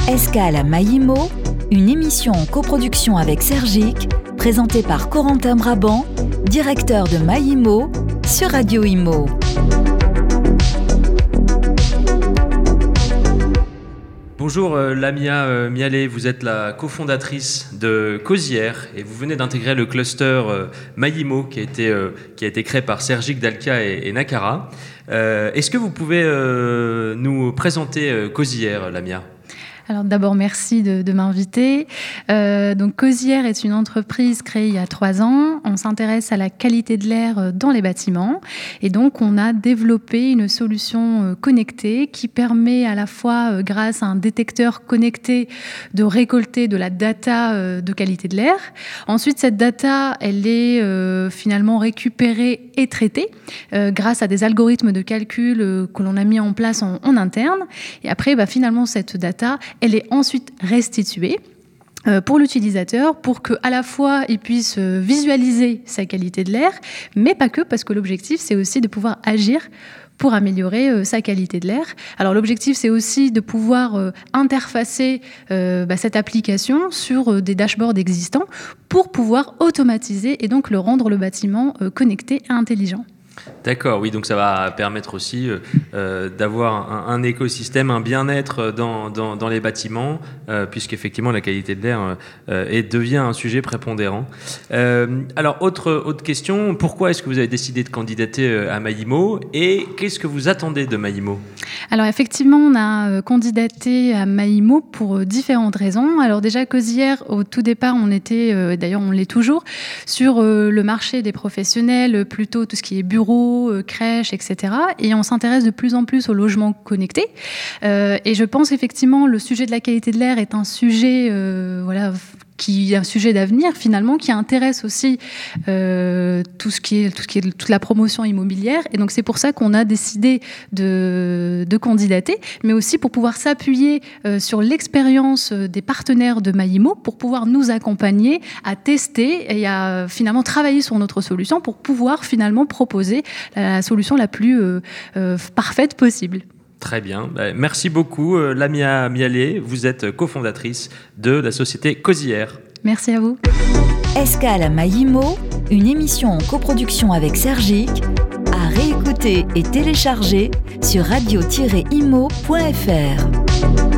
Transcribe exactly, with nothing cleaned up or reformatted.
Escale à Maïmo, une émission en coproduction avec Sergic, présentée par Corentin Brabant, directeur de Maïmo, sur Radio Imo. Bonjour euh, Lamia euh, Mialé, vous êtes la cofondatrice de Causière et vous venez d'intégrer le cluster euh, Maïmo qui a été, euh, qui a été créé par Sergic, Dalkia et, et Nakara. Euh, est-ce que vous pouvez euh, nous présenter euh, Causière, Lamia ? Alors d'abord, merci de, de m'inviter. Euh, donc Causière est une entreprise créée il y a trois ans. On s'intéresse à la qualité de l'air dans les bâtiments. Et donc, on a développé une solution connectée qui permet à la fois, grâce à un détecteur connecté, de récolter de la data de qualité de l'air. Ensuite, cette data, elle est euh, finalement récupérée et traitée euh, grâce à des algorithmes de calcul euh, que l'on a mis en place en, en interne. Et après, bah, finalement, cette data, elle est ensuite restituée euh, pour l'utilisateur pour qu'à la fois il puisse euh, visualiser sa qualité de l'air, mais pas que, parce que l'objectif c'est aussi de pouvoir agir pour améliorer euh, sa qualité de l'air. Alors l'objectif c'est aussi de pouvoir euh, interfacer euh, bah, cette application sur euh, des dashboards existants pour pouvoir automatiser et donc le rendre le bâtiment euh, connecté et intelligent. D'accord, oui, donc ça va permettre aussi euh, d'avoir un, un écosystème, un bien-être dans, dans, dans les bâtiments, euh, puisqu'effectivement la qualité de l'air euh, est, devient un sujet prépondérant. Euh, alors, autre, autre question, pourquoi est-ce que vous avez décidé de candidater à Maïmo et qu'est-ce que vous attendez de Maïmo ? Alors effectivement, on a candidaté à Maïmo pour différentes raisons. Alors déjà, Causière, au tout départ, on était, euh, d'ailleurs on l'est toujours, sur euh, le marché des professionnels, plutôt tout ce qui est bureau, crèches, et cetera. Et on s'intéresse de plus en plus au logement connecté. Euh, et je pense effectivement le sujet de la qualité de l'air est un sujet, euh, voilà, qui est un sujet d'avenir finalement, qui intéresse aussi euh, tout ce qui est, tout ce qui est toute la promotion immobilière. Et donc c'est pour ça qu'on a décidé de, de candidater, mais aussi pour pouvoir s'appuyer euh, sur l'expérience des partenaires de Maïmo pour pouvoir nous accompagner à tester et à finalement travailler sur notre solution pour pouvoir finalement proposer la solution la plus euh, euh, parfaite possible. Très bien. Merci beaucoup, Lamia Mialé. Vous êtes cofondatrice de la société Causière. Merci à vous. Escale à Maïmo, une émission en coproduction avec Sergic, à réécouter et télécharger sur radio tiret imo point f r.